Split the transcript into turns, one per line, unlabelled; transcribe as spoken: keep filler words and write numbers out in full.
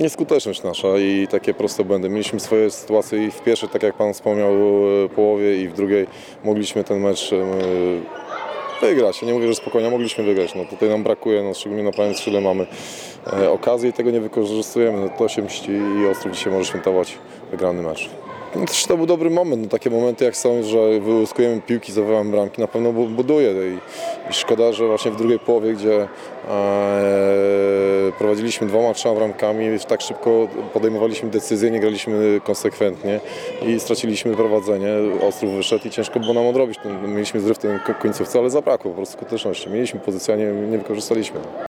Nieskuteczność nasza i takie proste błędy. Mieliśmy swoje sytuacje i w pierwszej, tak jak Pan wspomniał, połowie i w drugiej mogliśmy ten mecz wygrać. Ja nie mówię, że spokojnie, mogliśmy wygrać. No, tutaj nam brakuje, no, szczególnie na prawym skrzydle mamy e, okazję i tego nie wykorzystujemy. No, to się mści i Ostrów dzisiaj może świętować wygrany mecz. No, też to był dobry moment. No, takie momenty jak są, że wyłuskujemy piłki, zdobywamy bramki, na pewno buduje. I, i szkoda, że właśnie w drugiej połowie, gdzie e, prowadziliśmy dwoma, trzema bramkami, tak szybko podejmowaliśmy decyzje, nie graliśmy konsekwentnie i straciliśmy prowadzenie. Ostrów wyszedł i ciężko było nam odrobić. Mieliśmy zryw w tej końcówce, ale zabrakło po prostu skuteczności. Mieliśmy pozycję, a nie, nie wykorzystaliśmy.